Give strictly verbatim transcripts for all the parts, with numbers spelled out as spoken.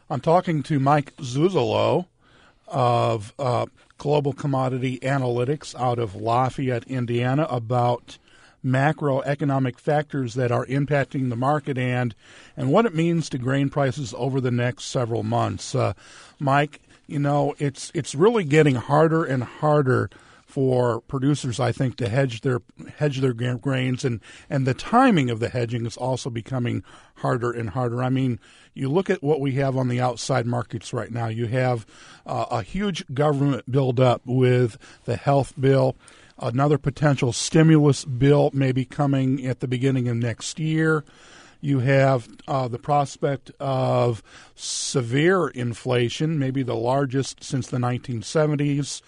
I'm talking to Mike Zuzolo of uh, Global Commodity Analytics out of Lafayette, Indiana, about macroeconomic factors that are impacting the market and and what it means to grain prices over the next several months. Uh, Mike, you know, it's it's really getting harder and harder for producers, I think, to hedge their hedge their grains, and, and the timing of the hedging is also becoming harder and harder. I mean, you look at what we have on the outside markets right now. You have uh, a huge government buildup with the health bill, another potential stimulus bill maybe coming at the beginning of next year. You have uh, the prospect of severe inflation, maybe the largest since the nineteen seventies.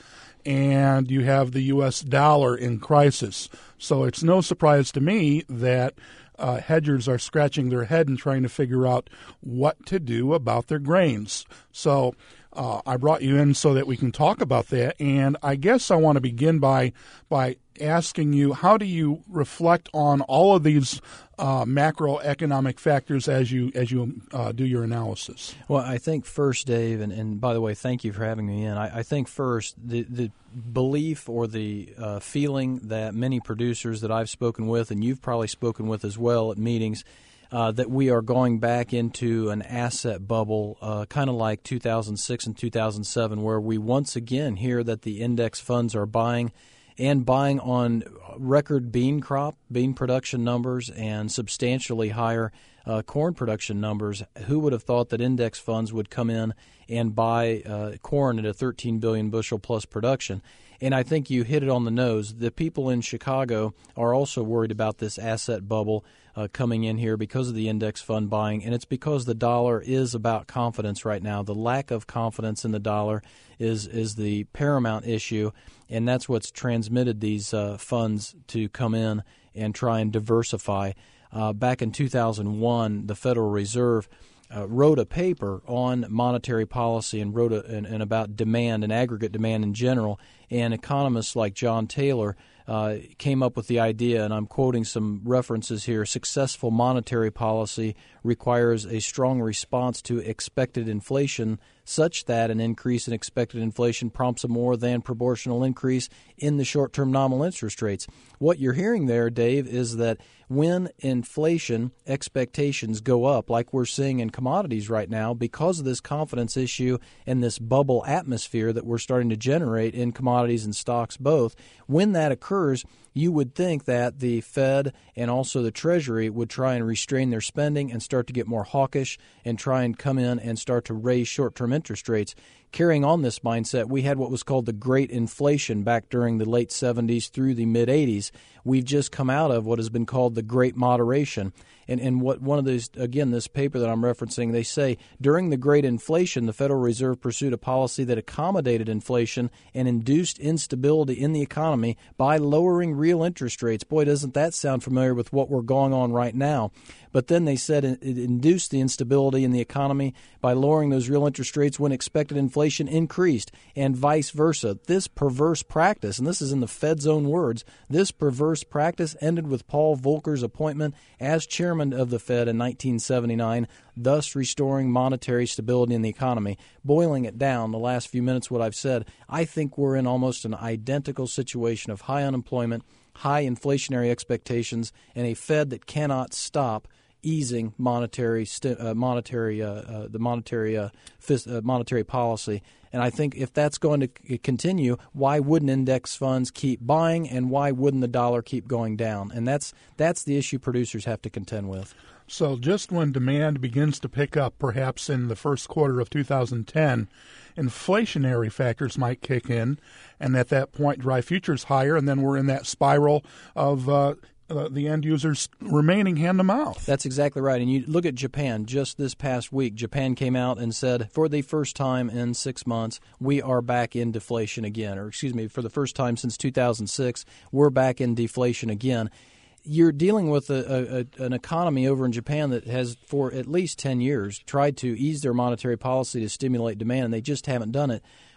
And you have the U S dollar in crisis. So it's no surprise to me that uh, hedgers are scratching their head and trying to figure out what to do about their grains. So uh, I brought you in so that we can talk about that. And I guess I want to begin by by asking you, how do you reflect on all of these uh, macroeconomic factors as you as you uh, do your analysis? Well, I think first, Dave, and, and by the way, thank you for having me in. I, I think first the, the belief or the uh, feeling that many producers that I've spoken with, and you've probably spoken with as well at meetings, uh, that we are going back into an asset bubble, uh, kind of like two thousand six and two thousand seven, where we once again hear that the index funds are buying and buying on record bean crop, bean production numbers, and substantially higher uh, corn production numbers. Who would have thought that index funds would come in and buy uh, corn at a thirteen billion bushel plus production? And I think you hit it on the nose. The people in Chicago are also worried about this asset bubble uh, coming in here because of the index fund buying, and it's because the dollar is about confidence right now. The lack of confidence in the dollar is is the paramount issue, and that's what's transmitted these uh, funds to come in and try and diversify. Uh, back in two thousand one, the Federal Reserve Uh, wrote a paper on monetary policy and wrote a, and, and about demand and aggregate demand in general. And economists like John Taylor uh, came up with the idea, and I'm quoting some references here: successful monetary policy requires a strong response to expected inflation such that an increase in expected inflation prompts a more than proportional increase in the short-term nominal interest rates. What you're hearing there, Dave, is that when inflation expectations go up, like we're seeing in commodities right now, because of this confidence issue and this bubble atmosphere that we're starting to generate in commodities and stocks both, when that occurs, you would think that the Fed and also the Treasury would try and restrain their spending and start to get more hawkish and try and come in and start to raise short-term interest rates. Carrying on this mindset, we had what was called the Great Inflation back during the late seventies through the mid-eighties. We've just come out of what has been called the Great Moderation. And, and what one of these, again, this paper that I'm referencing, they say during the Great Inflation, the Federal Reserve pursued a policy that accommodated inflation and induced instability in the economy by lowering real interest rates. Boy, doesn't that sound familiar with what we're going on right now. But then they said it induced the instability in the economy by lowering those real interest rates when expected inflation increased, and vice versa. This perverse practice, and this is in the Fed's own words, this perverse practice ended with Paul Volcker's appointment as chairman of the Fed in nineteen seventy-nine, thus restoring monetary stability in the economy. Boiling it down, the last few minutes, what I've said, I think we're in almost an identical situation of high unemployment, high inflationary expectations, and a Fed that cannot stop easing monetary, uh, monetary, uh, uh, the monetary, uh, fis- uh, monetary policy. And I think if that's going to c- continue, why wouldn't index funds keep buying, and why wouldn't the dollar keep going down? And that's that's the issue producers have to contend with. So just when demand begins to pick up, perhaps in the first quarter of two thousand ten, inflationary factors might kick in, and at that point drive futures higher, and then we're in that spiral of uh, uh, the end users remaining hand to mouth. That's exactly right. And you look at Japan. Just this past week, Japan came out and said, for the first time in six months, we are back in deflation again. Or excuse me, for the first time since two thousand six, we're back in deflation again. You're dealing with a, a, an economy over in Japan that has, for at least ten years, tried to ease their monetary policy to stimulate demand, and they just haven't done it.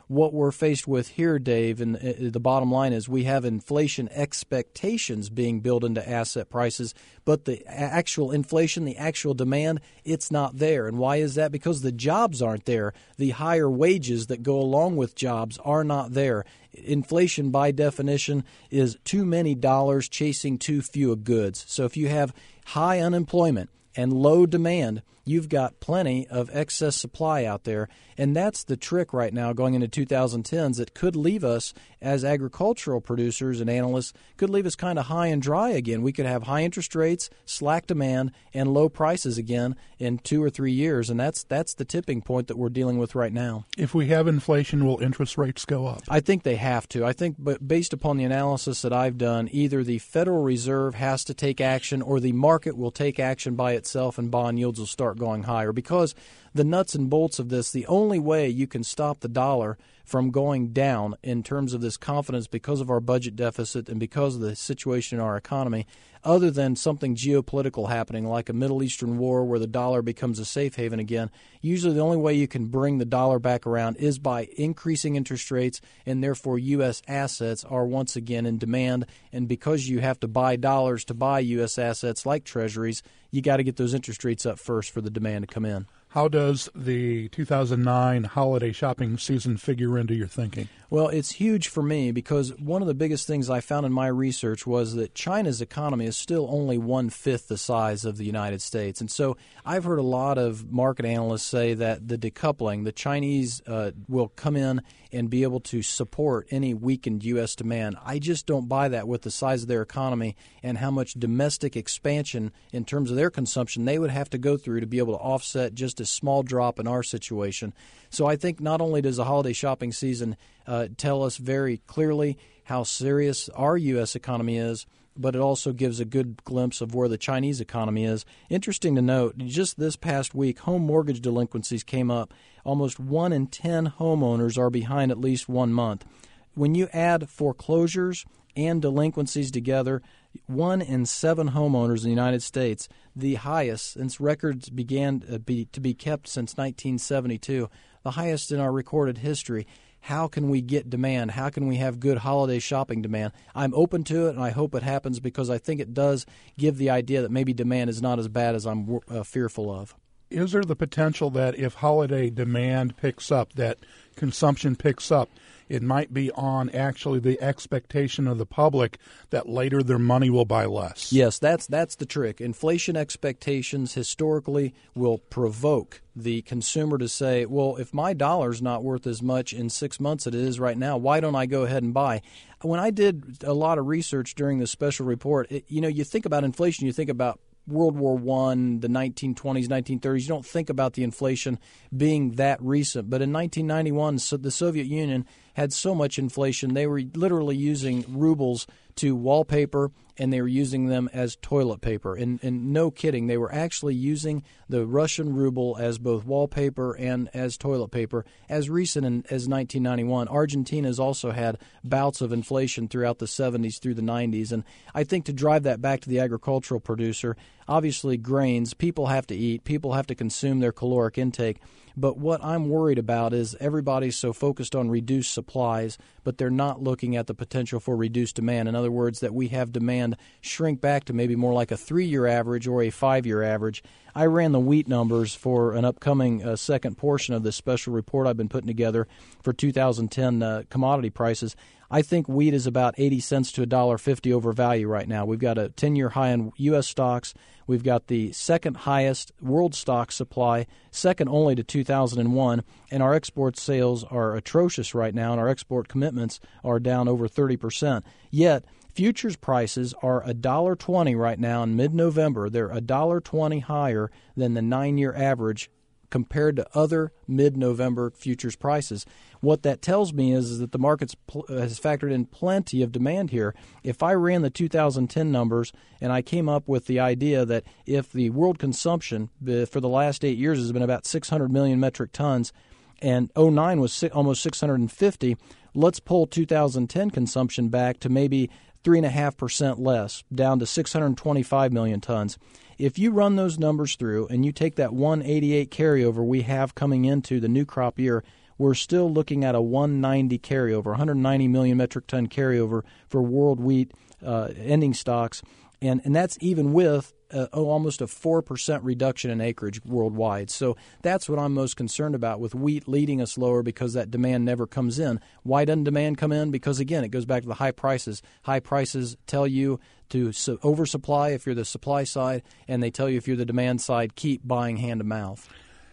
what we're faced with here, Dave, and the bottom line is we have inflation expectations being built into asset prices, but the actual inflation, the actual demand, it's not there. And why is that? Because the jobs aren't there. The higher wages that go along with jobs are not there. Inflation, by definition, is too many dollars chasing too few goods. So if you have high unemployment and low demand, you've got plenty of excess supply out there. And that's the trick right now going into two thousand tens that could leave us as agricultural producers and analysts, could leave us kind of high and dry again. We could have high interest rates, slack demand, and low prices again in two or three years. And that's that's the tipping point that we're dealing with right now. If we have inflation, will interest rates go up? I think they have to. I think, but based upon the analysis that I've done, either the Federal Reserve has to take action or the market will take action by itself and bond yields will start going higher. Because the nuts and bolts of this, the only way you can stop the dollar from going down in terms of this confidence because of our budget deficit and because of the situation in our economy, other than something geopolitical happening like a Middle Eastern war where the dollar becomes a safe haven again, usually the only way you can bring the dollar back around is by increasing interest rates, and therefore U S assets are once again in demand. And because you have to buy dollars to buy U S assets like treasuries, you got to get those interest rates up first for the demand to come in. How does the two thousand nine holiday shopping season figure into your thinking? Well, it's huge for me because one of the biggest things I found in my research was that China's economy is still only one-fifth the size of the United States. And so I've heard a lot of market analysts say that the decoupling, the Chinese uh, will come in and be able to support any weakened U S demand. I just don't buy that with the size of their economy and how much domestic expansion in terms of their consumption they would have to go through to be able to offset just a small drop in our situation. So I think not only does the holiday shopping season uh, tell us very clearly how serious our U S economy is, but it also gives a good glimpse of where the Chinese economy is. Interesting to note, just this past week, home mortgage delinquencies came up. Almost one in ten homeowners are behind at least one month. When you add foreclosures and delinquencies together, one in seven homeowners in the United States, the highest since records began to be, to be kept since nineteen seventy-two, the highest in our recorded history. How can we get demand? How can we have good holiday shopping demand? I'm open to it, and I hope it happens because I think it does give the idea that maybe demand is not as bad as I'm uh, fearful of. Is there the potential that if holiday demand picks up, that consumption picks up, it might be on actually the expectation of the public that later their money will buy less? Yes, that's that's the trick. Inflation expectations historically will provoke the consumer to say, well, if my dollar's not worth as much in six months as it is right now, why don't I go ahead and buy? When I did a lot of research during the special report, it, you know, you think about inflation, you think about World War One, the nineteen twenties, nineteen thirties. You don't think about the inflation being that recent. But in nineteen ninety-one, so the Soviet Union had so much inflation, they were literally using rubles to wallpaper, and they were using them as toilet paper. And, and no kidding, they were actually using the Russian ruble as both wallpaper and as toilet paper as recent in, as nineteen ninety-one. Argentina has also had bouts of inflation throughout the seventies through the nineties. And I think to drive that back to the agricultural producer, obviously grains, people have to eat, people have to consume their caloric intake. But what I'm worried about is everybody's so focused on reduced supplies, but they're not looking at the potential for reduced demand. In other words, that we have demand shrink back to maybe more like a three-year average or a five-year average. I ran the wheat numbers for an upcoming uh, second portion of this special report I've been putting together for two thousand ten uh, commodity prices. I think wheat is about eighty cents to one dollar fifty over value right now. We've got a ten-year high in U S stocks. We've got the second highest world stock supply, second only to two thousand one, and our export sales are atrocious right now, and our export commitments are down over thirty percent. Yet, futures prices are one dollar twenty right now in mid-November. They're one dollar twenty higher than the nine-year average compared to other mid-November futures prices. What that tells me is, is that the market's pl- has factored in plenty of demand here. If I ran the two thousand ten numbers and I came up with the idea that if the world consumption uh, for the last eight years has been about six hundred million metric tons and oh nine was si- almost six hundred fifty, let's pull two thousand ten consumption back to maybe three point five percent less, down to six hundred twenty-five million tons. If you run those numbers through and you take that one eighty-eight carryover we have coming into the new crop year, we're still looking at a one ninety carryover, one hundred ninety million metric ton carryover for world wheat uh, ending stocks. And, and that's even with uh, oh, almost a four percent reduction in acreage worldwide. So that's what I'm most concerned about, with wheat leading us lower because that demand never comes in. Why doesn't demand come in? Because, again, it goes back to the high prices. High prices tell you to so oversupply if you're the supply side, and they tell you if you're the demand side, keep buying hand to mouth.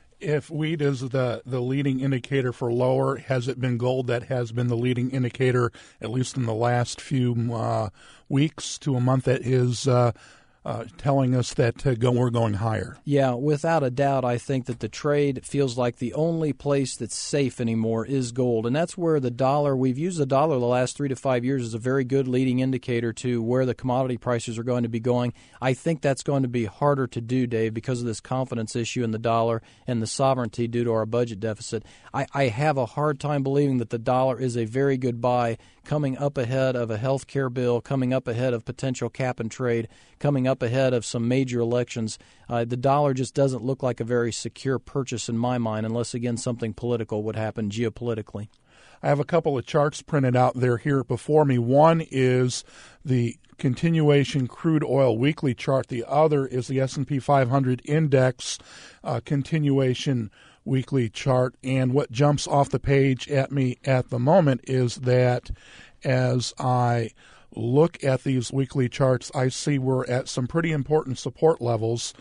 If wheat is the, the leading indicator for lower, has it been gold that has been the leading indicator, at least in the last few uh, weeks to a month, that is uh, uh, telling us that uh, go, we're going higher? Yeah, without a doubt, I think that the trade feels like the only place that's safe anymore is gold. And that's where the dollar, we've used the dollar the last three to five years as a very good leading indicator to where the commodity prices are going to be going. I think that's going to be harder to do, Dave, because of this confidence issue in the dollar and the sovereignty due to our budget deficit. I, I have a hard time believing that the dollar is a very good buy coming up ahead of a health care bill, coming up ahead of potential cap and trade, coming up ahead of some major elections. Uh, the dollar just doesn't look like a very secure purchase in my mind unless, again, something political would happen geopolitically. I have a couple of charts printed out there here before me. One is the continuation crude oil weekly chart. The other is the S and P five hundred index uh, continuation weekly chart. And what jumps off the page at me at the moment is that as I look at these weekly charts, I see we're at some pretty important support levels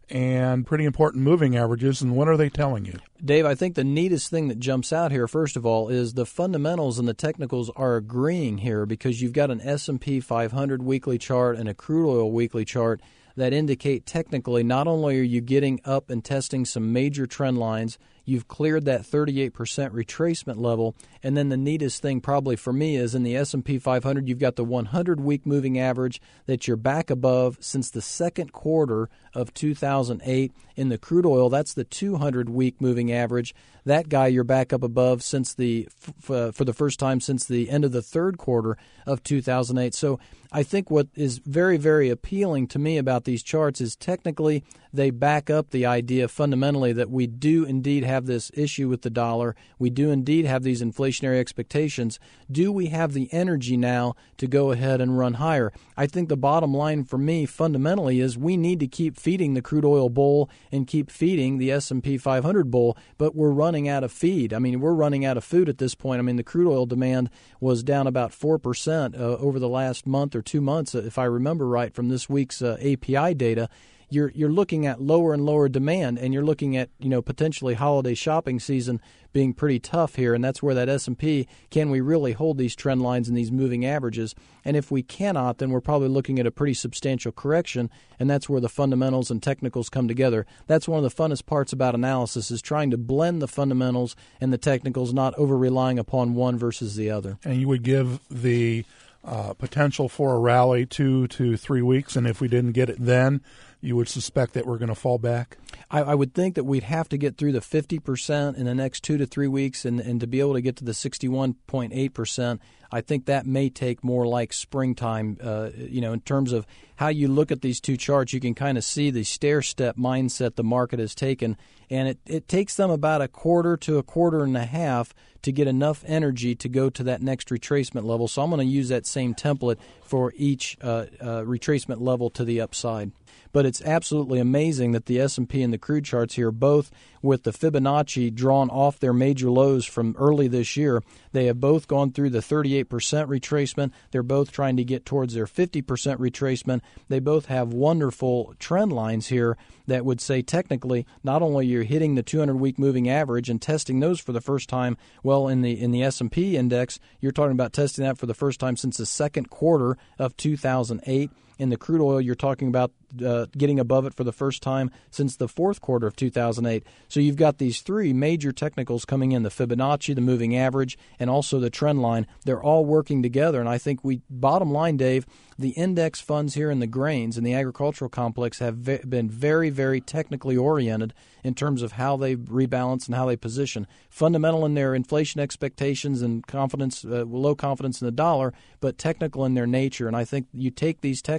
and pretty important moving averages. And what are they telling you? Dave, I think the neatest thing that jumps out here, first of all, is the fundamentals and the technicals are agreeing here, because you've got an S and P five hundred weekly chart and a crude oil weekly chart that indicate technically not only are you getting up and testing some major trend lines, you've cleared that thirty-eight percent retracement level, and then the neatest thing probably for me is in the S and P five hundred, you've got the one hundred week moving average that you're back above since the second quarter of two thousand eight. In the crude oil, that's the two hundred week moving average. That guy you're back up above since the f- uh, for the first time since the end of the third quarter of two thousand eight. So I think what is very, very appealing to me about these charts is technically they back up the idea fundamentally that we do indeed have this issue with the dollar. We do indeed have these inflationary expectations. Do we have the energy now to go ahead and run higher? I think the bottom line for me fundamentally is we need to keep feeding the crude oil bull and keep feeding the S and P five hundred bull, but we're running out of feed. I mean, we're running out of food at this point. I mean, the crude oil demand was down about four percent uh, over the last month or two months, if I remember right, from this week's uh, A P I data. You're you're looking at lower and lower demand, and you're looking at, you know, potentially holiday shopping season being pretty tough here, and that's where that S and P, can we really hold these trend lines and these moving averages? And if we cannot, then we're probably looking at a pretty substantial correction, and that's where the fundamentals and technicals come together. That's one of the funnest parts about analysis, is trying to blend the fundamentals and the technicals, not over-relying upon one versus the other. And you would give the uh, potential for a rally two to three weeks, and if we didn't get it then, you would suspect that we're going to fall back? I, I would think that we'd have to get through the fifty percent in the next two to three weeks, and, and to be able to get to the sixty-one point eight percent, I think that may take more like springtime. Uh, you know, in terms of how you look at these two charts, you can kind of see the stair-step mindset the market has taken, and it, it takes them about a quarter to a quarter and a half to get enough energy to go to that next retracement level. So I'm going to use that same template for each uh, uh, retracement level to the upside. But it's absolutely amazing that the S and P and the crude charts here, both with the Fibonacci drawn off their major lows from early this year, they have both gone through the thirty-eight percent retracement. They're both trying to get towards their fifty percent retracement. They both have wonderful trend lines here that would say technically not only you're hitting the two hundred week moving average and testing those for the first time, well, in the in the S and P index, you're talking about testing that for the first time since the second quarter of two thousand eight. In the crude oil, you're talking about uh, getting above it for the first time since the fourth quarter of two thousand eight. So you've got these three major technicals coming in, the Fibonacci, the moving average, and also the trend line. They're all working together, and I think we, bottom line, Dave, the index funds here in the grains and the agricultural complex have ve- been very, very technically oriented in terms of how they rebalance and how they position. Fundamental in their inflation expectations and confidence, uh, low confidence in the dollar, but technical in their nature. And I think you take these technicals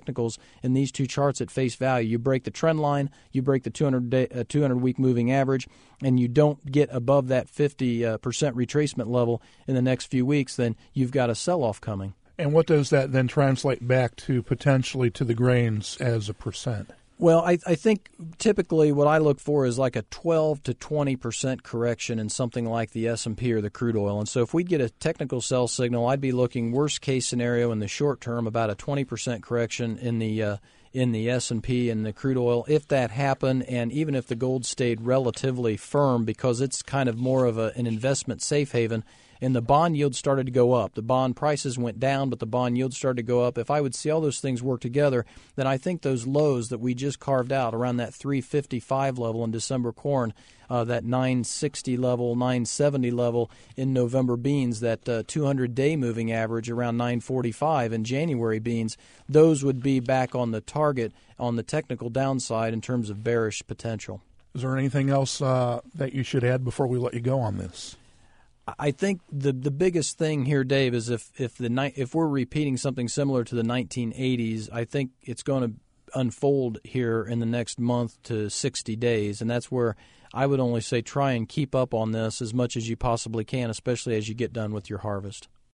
technicals in these two charts at face value. You break the trend line, you break the two hundred day, uh, two hundred week moving average, and you don't get above that fifty percent retracement level in the next few weeks, then you've got a sell-off coming. And what does that then translate back to potentially to the grains as a percent? Well, I, I think typically what I look for is like a twelve to twenty percent correction in something like the S and P or the crude oil. And so if we get a technical sell signal, I'd be looking worst case scenario in the short term about a twenty percent correction in the uh, in the S and P and the crude oil. If that happened, and even if the gold stayed relatively firm because it's kind of more of a, an investment safe haven, and the bond yield started to go up. The bond prices went down, but the bond yield started to go up. If I would see all those things work together, then I think those lows that we just carved out around that three fifty-five level in December corn, uh, that nine sixty level, nine seventy level in November beans, that uh, two hundred day moving average around nine forty-five in January beans, those would be back on the target on the technical downside in terms of bearish potential. Is there anything else uh, that you should add before we let you go on this? I think the the biggest thing here, Dave, is if if the if we're repeating something similar to the nineteen eighties, I think it's going to unfold here in the next month to sixty days, and that's where I would only say try and keep up on this as much as you possibly can, especially as you get done with your harvest.